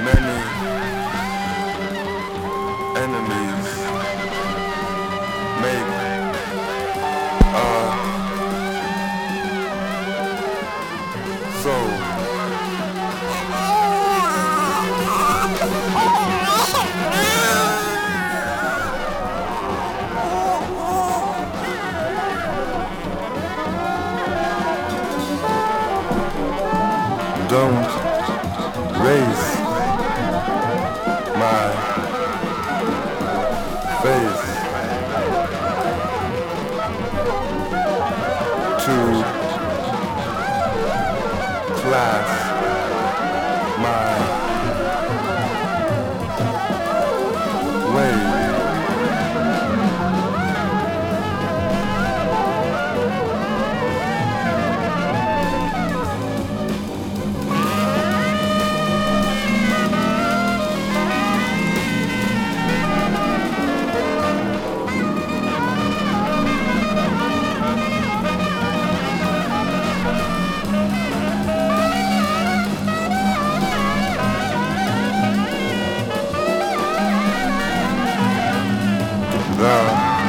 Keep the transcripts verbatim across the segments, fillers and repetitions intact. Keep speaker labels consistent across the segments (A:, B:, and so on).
A: many enemies make uh so don't raise my face to class my way. The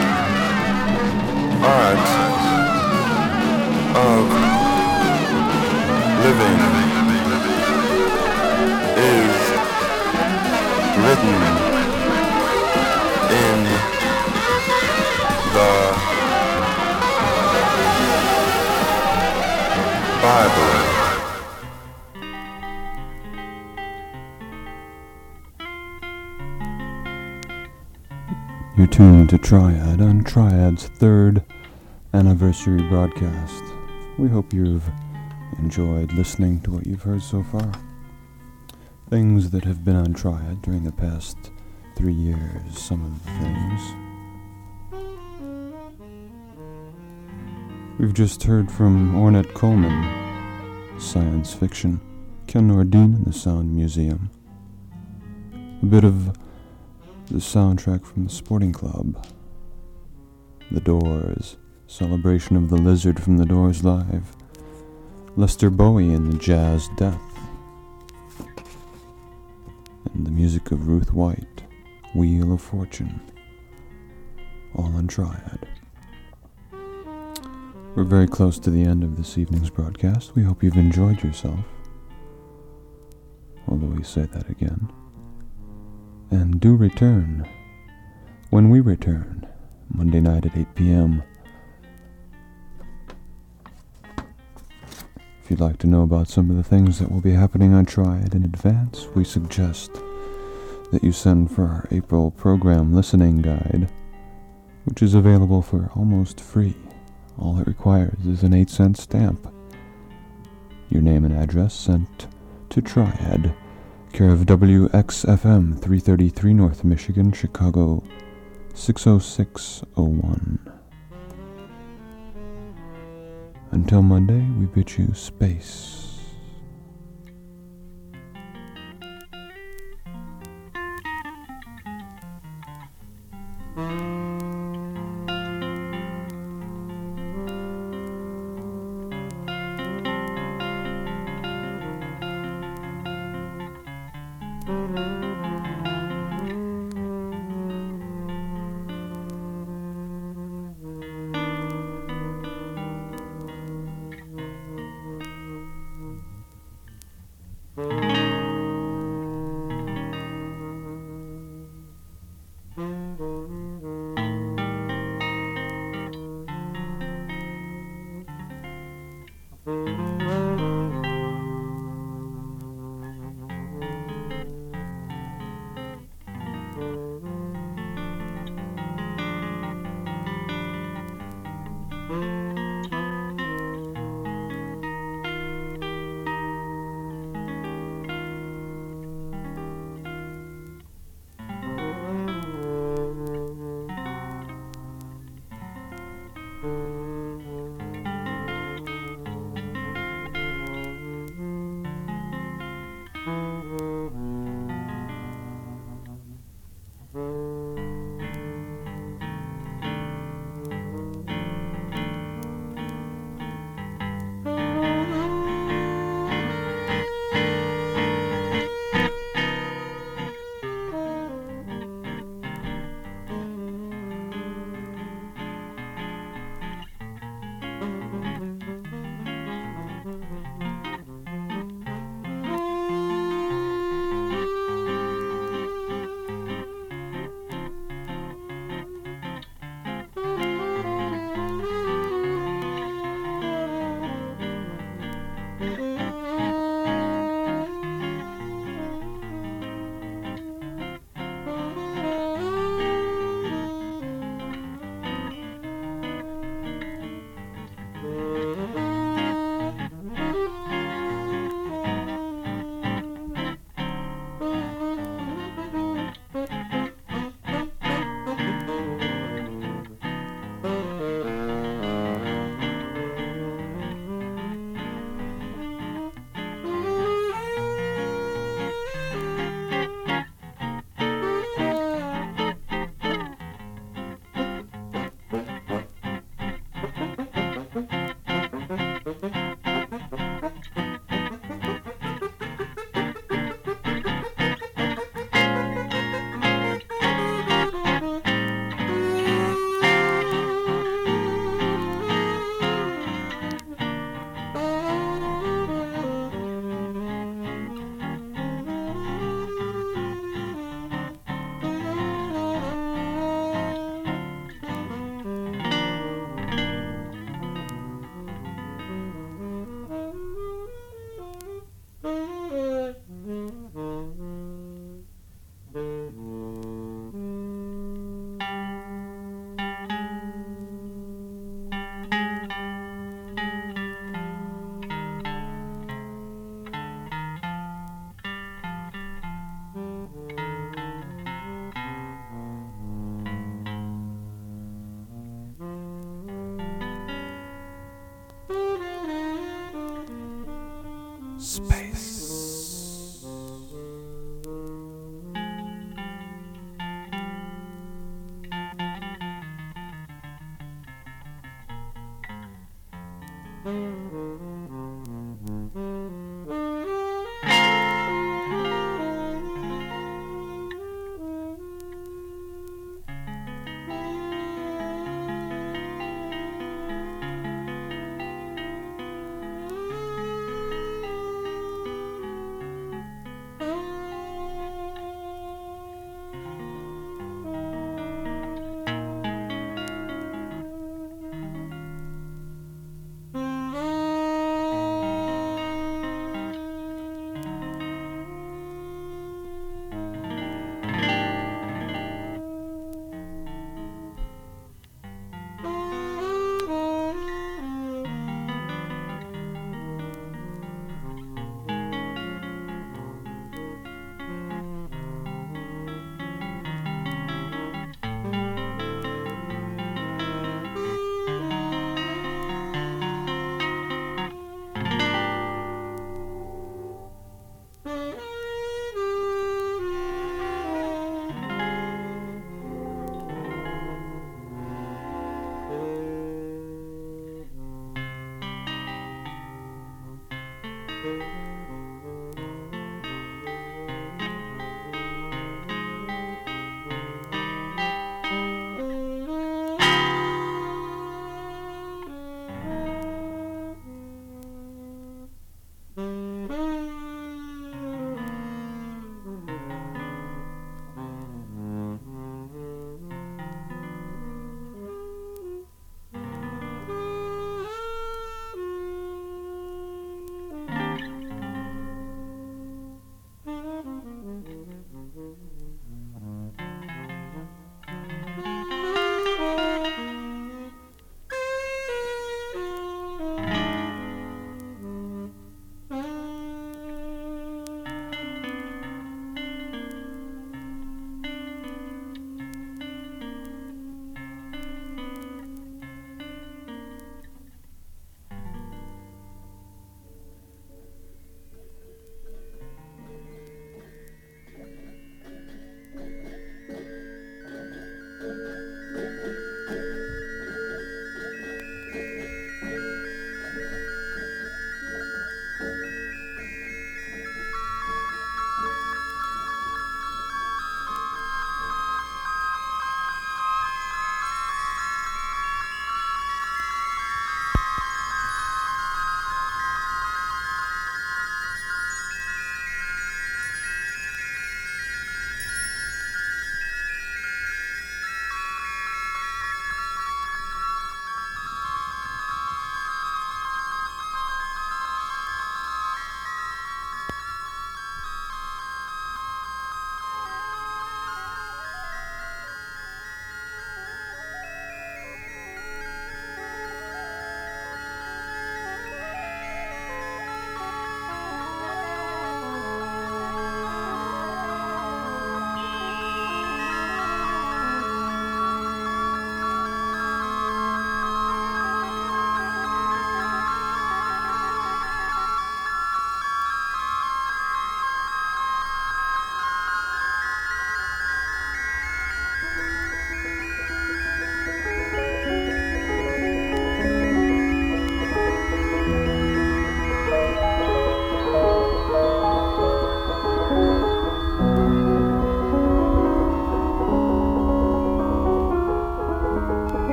A: art of living is written in the Bible.
B: You're tuned to Triad on Triad's third anniversary broadcast. We hope you've enjoyed listening to what you've heard so far. Things that have been on Triad during the past three years, some of the things. We've just heard from Ornette Coleman, science fiction, Ken Nordine and the Sound Museum. A bit of the soundtrack from The Sporting Club, The Doors, Celebration of the Lizard from The Doors Live, Lester Bowie and Jazz Death, and the music of Ruth White, Wheel of Fortune, all on Triad. We're very close to the end of this evening's broadcast. We hope you've enjoyed yourself, although we say that again. And do return when we return, Monday night at eight p.m. If you'd like to know about some of the things that will be happening on Triad in advance, we suggest that you send for our April program listening guide, which is available for almost free. All it requires is an eight cent stamp. Your name and address sent to Triad, care of W X F M, three thirty-three North Michigan, Chicago, six oh six oh one. Until Monday, we bid you space.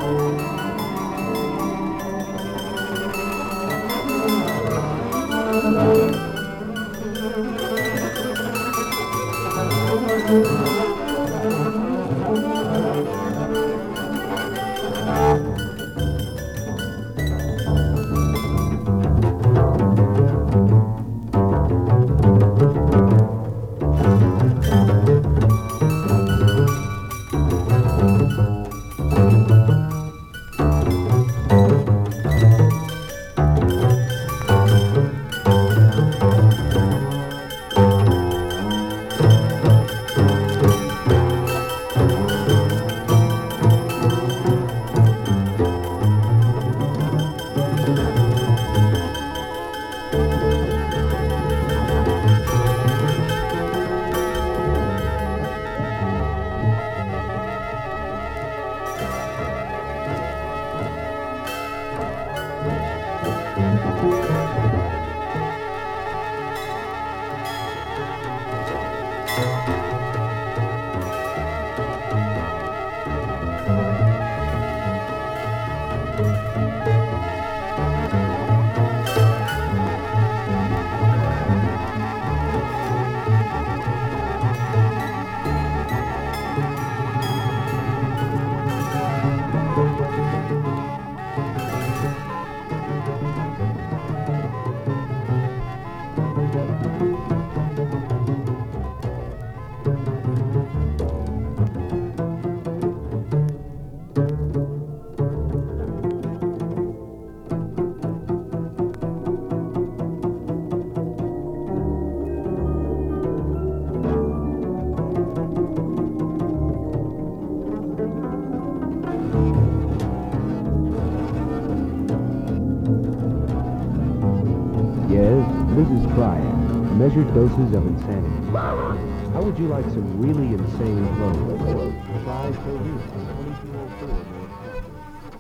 C: Missus Cryan, measured doses of insanity. How would you like some really insane clothes? Try Police on twenty-two oh four North Parkway.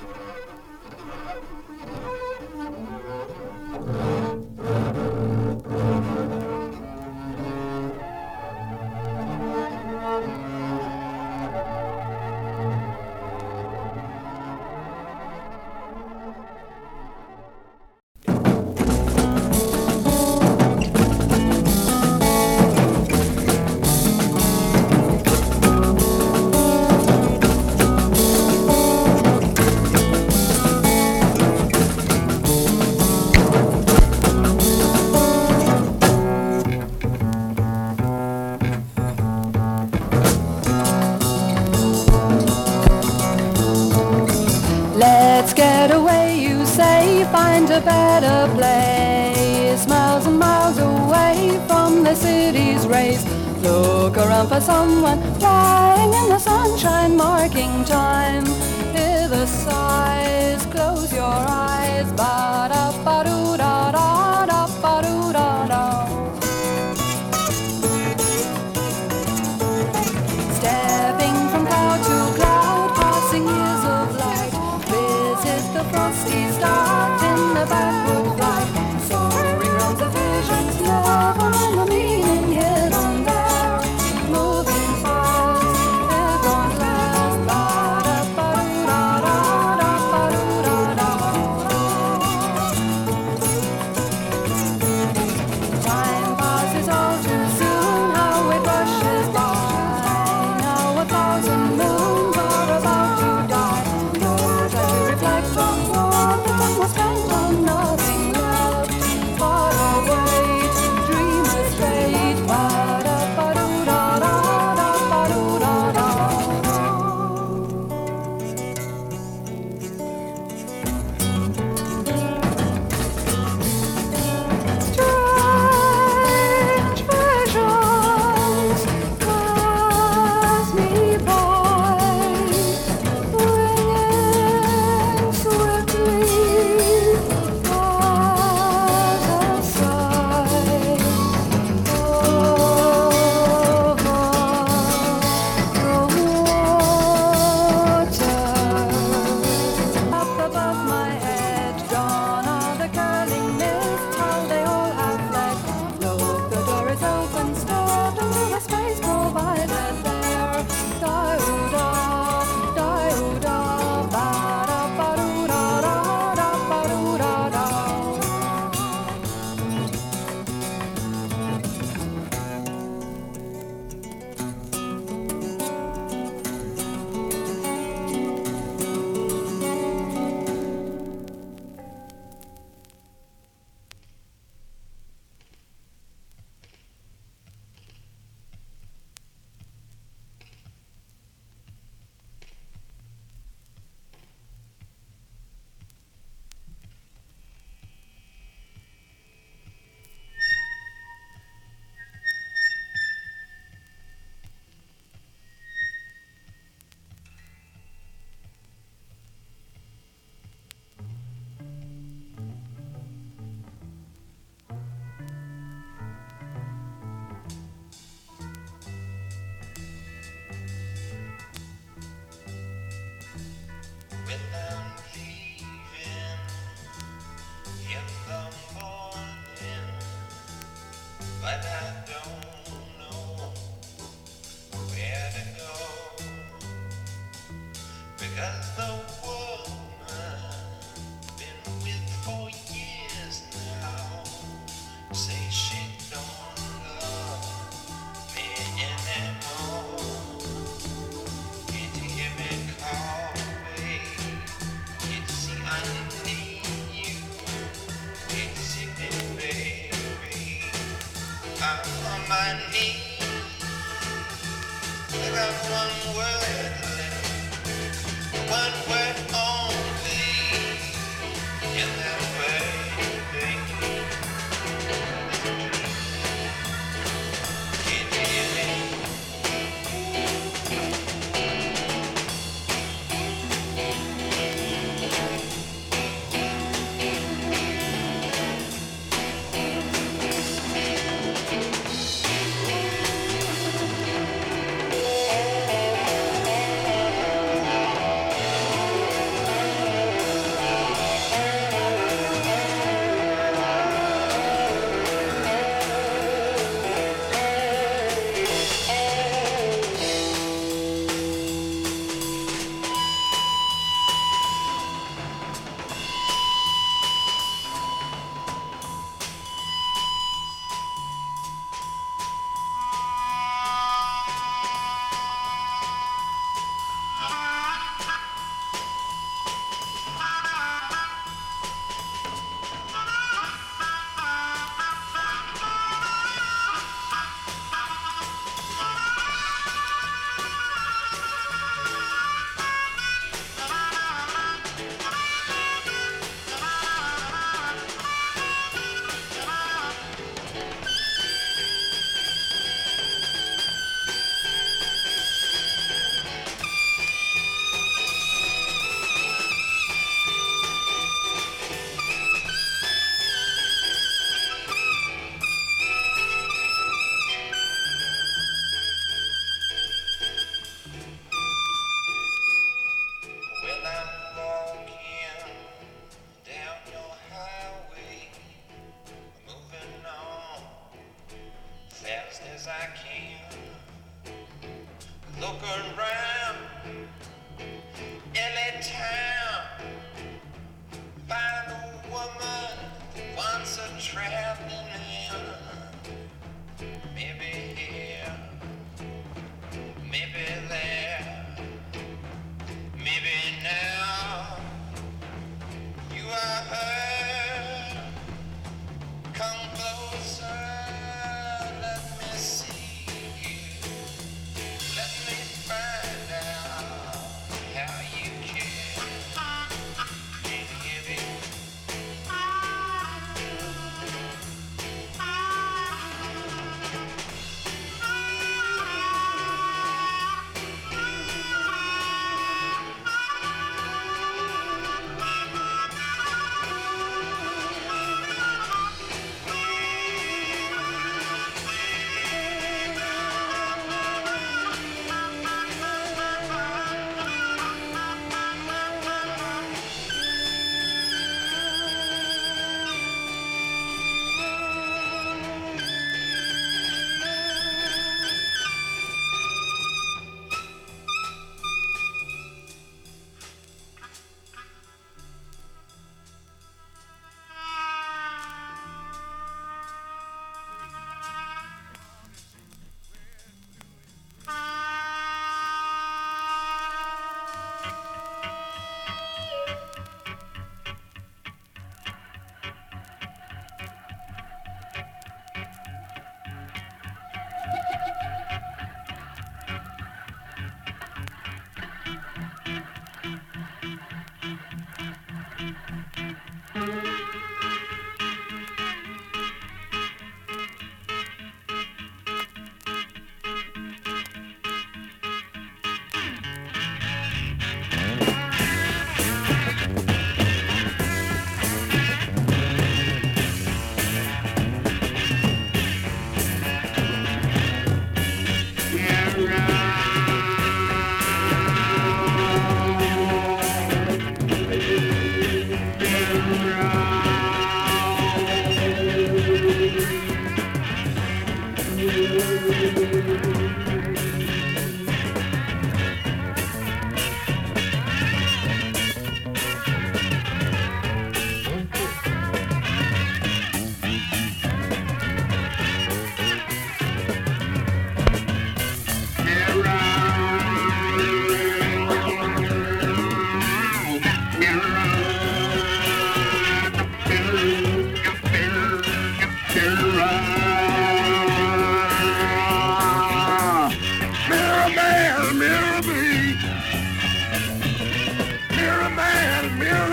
D: Let's get away, you say, find a better place, miles and miles away from the city's race. Look around for someone flying in the sunshine, marking time. Hear the sighs, close your eyes, ba-da-ba-doo-da-da-da-ba-doo-da-da. Stepping from cloud to cloud, passing years of light, visit the frosty start in the backward flight. Soaring rounds of visions, never mind the meaning hidden there. Moving fast, it won't last. Ba-da-ba-doo-da-da-da-ba-doo-da-da.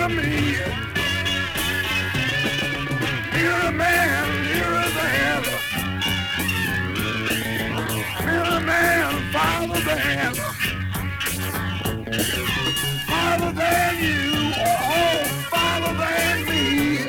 E: mirror me. Mirror man, mirror man. Mirror man, farther than. Farther than you, oh, farther than me.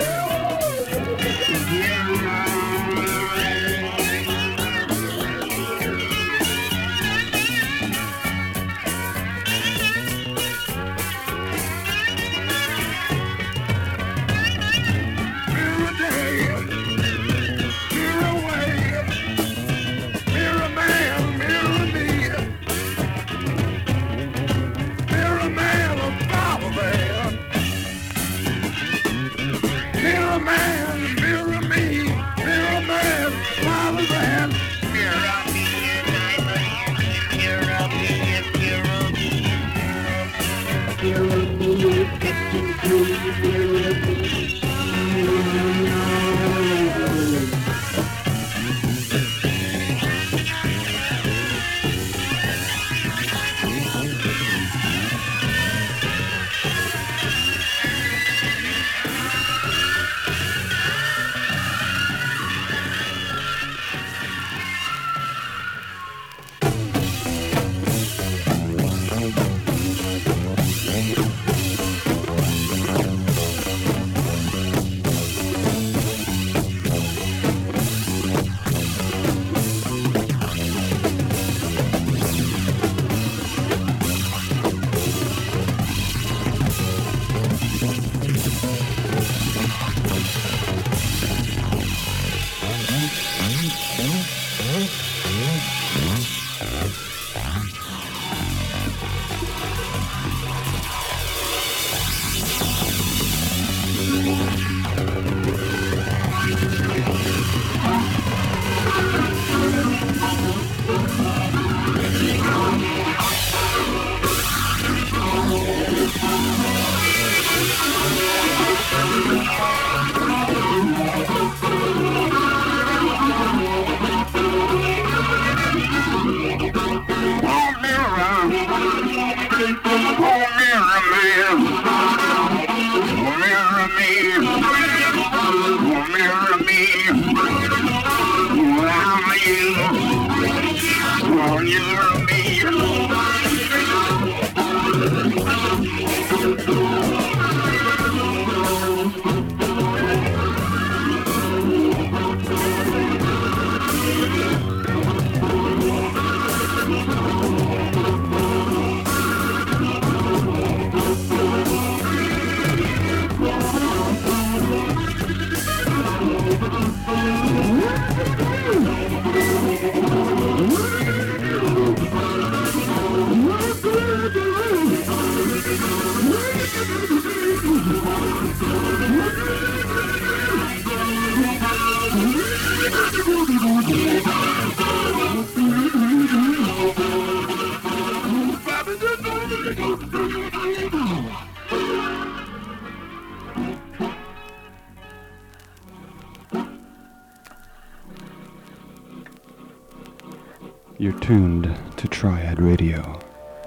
B: You're tuned to Triad Radio.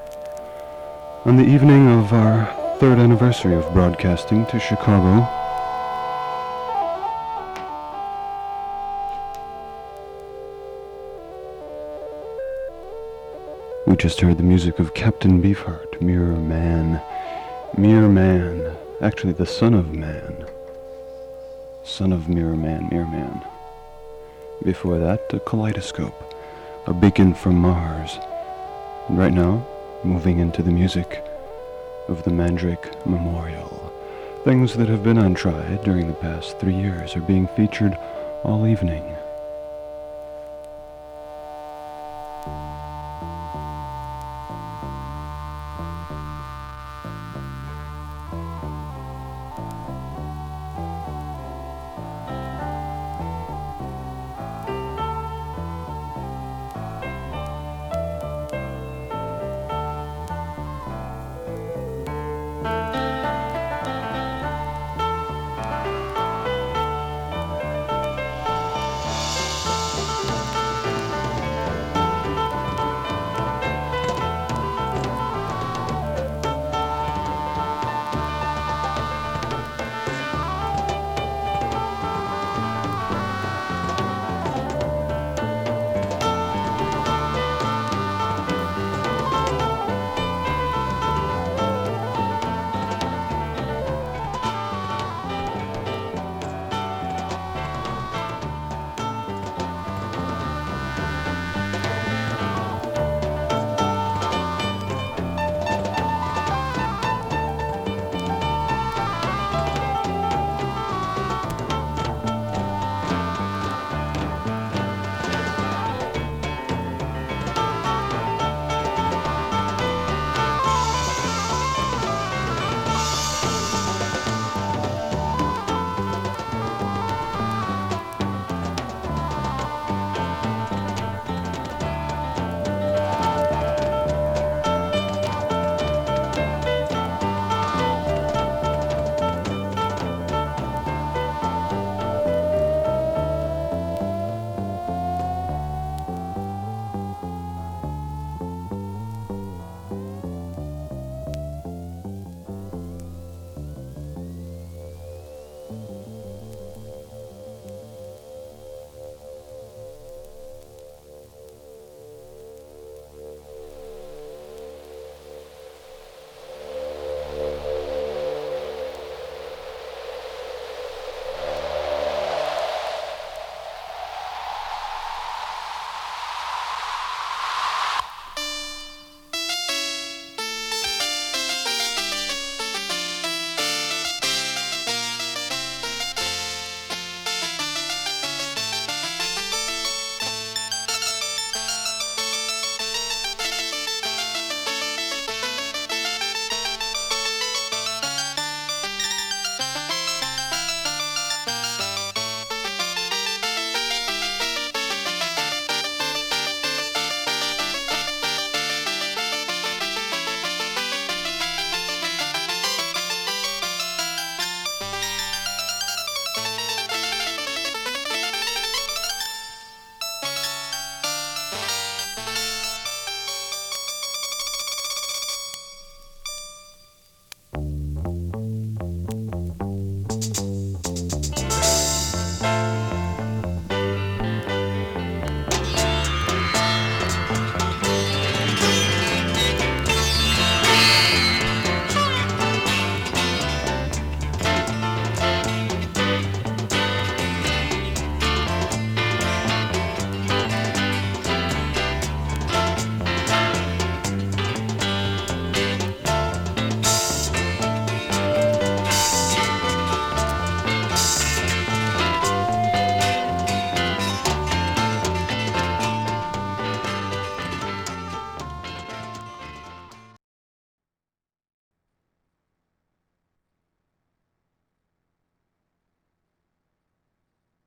B: On the evening of our third anniversary of broadcasting to Chicago, we just heard the music of Captain Beefheart, Mirror Man. Mirror Man, actually the son of man. Son of Mirror Man, Mirror Man. Before that, a kaleidoscope. A beacon from Mars. And right now, moving into the music of the Mandrake Memorial. Things that have been untried during the past three years are being featured all evening